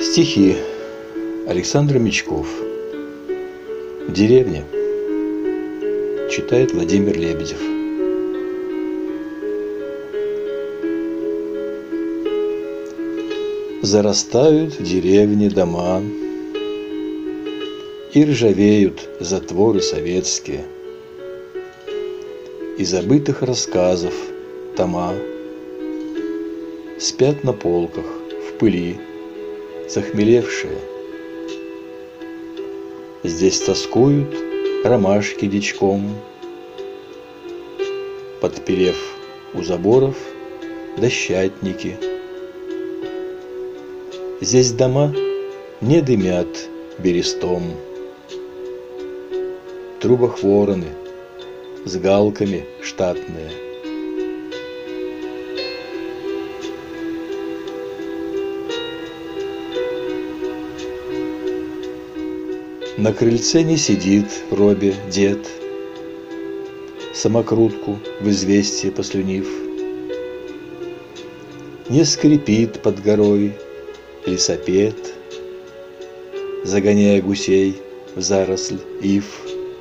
Стихи Александр Мечков. «Деревня». Читает Владимир Лебедев. Зарастают в деревне дома, и ржавеют затворы советские, и забытых рассказов тома спят на полках в пыли захмелевшие. Здесь тоскуют ромашки дичком, подперев у заборов дощатники. Здесь дома не дымят берестом, в трубах вороны с галками штатные. На крыльце не сидит в робе дед, самокрутку в известие послюнив. Не скрипит под горой лесопед, загоняя гусей в заросль ив.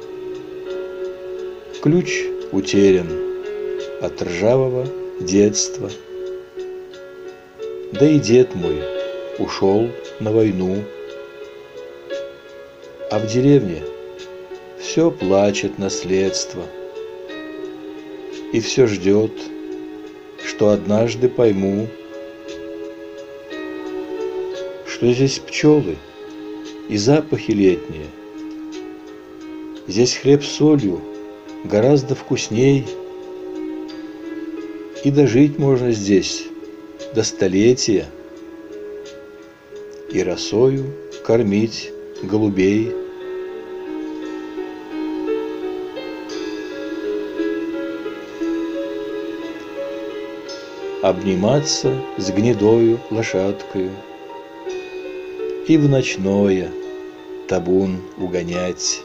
Ключ утерян от ржавого детства, да и дед мой ушел на войну. А в деревне все плачет наследство, и все ждет, что однажды пойму, что здесь пчелы и запахи летние, здесь хлеб с солью гораздо вкусней, и дожить можно здесь до столетия, и росою кормить голубей. Обниматься с гнедою лошадкою и в ночное табун угонять.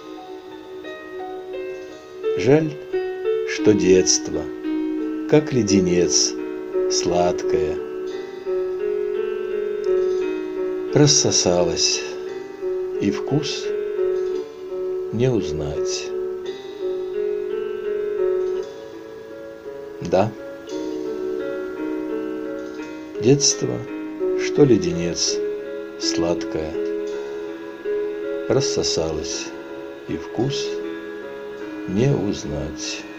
Жаль, что детство, как леденец, сладкое, рассосалось, и вкус не узнать. Да, детство, что леденец, сладкое, рассосалось, и вкус не узнать.